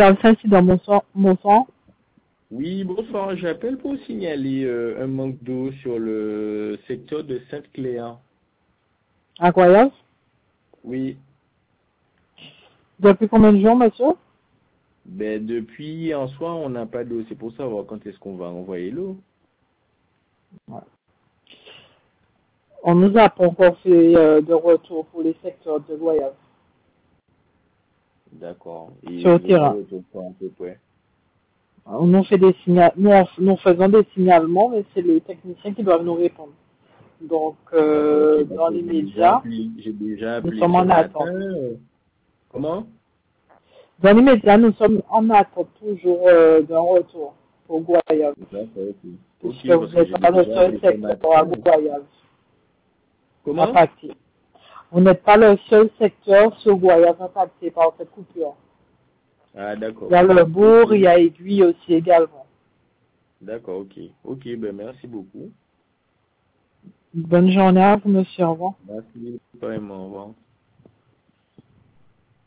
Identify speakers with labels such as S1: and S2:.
S1: service incident, bonsoir. Bonsoir.
S2: Oui, bonsoir. J'appelle pour signaler un manque d'eau sur le secteur de Sainte-Cléa.
S1: Incroyable.
S2: Oui.
S1: Depuis combien de jours, monsieur?
S2: Ben, depuis en soi, on n'a pas d'eau. C'est pour savoir quand est-ce qu'on va envoyer l'eau.
S1: Ouais. On nous a pas encore fait de retour pour les secteurs de Goyave.
S2: D'accord. Et
S1: Sur le
S2: vous aurez
S1: terrain.
S2: retour quand à peu près?
S1: On nous fait des nous faisons des signalements, mais c'est les techniciens qui doivent nous répondre. Donc,
S2: D'accord, ok. Parce
S1: dans
S2: que
S1: les médias,
S2: j'ai déjà
S1: nous
S2: appelé
S1: sommes
S2: ce
S1: en
S2: matin.
S1: attente.
S2: Comment?
S1: Dans les médias, nous sommes en attente toujours d'un retour pour Goyave.
S2: D'accord, ok.
S1: Puisque
S2: Ok,
S1: vous
S2: parce que
S1: n'êtes
S2: j'ai
S1: pas le
S2: déjà
S1: seul
S2: appelé ce
S1: secteur à
S2: matin.
S1: Goyave
S2: Comment?
S1: impacté. Vous n'êtes pas le seul secteur sur Goyave impacté par cette coupure.
S2: Ah, d'accord,
S1: Il y a
S2: ok.
S1: le bourg, il y a Aiguille aussi également.
S2: D'accord, ok. Ok, ben merci beaucoup.
S1: Bonne journée à vous, monsieur. Au revoir.
S2: Merci, vraiment. Au revoir.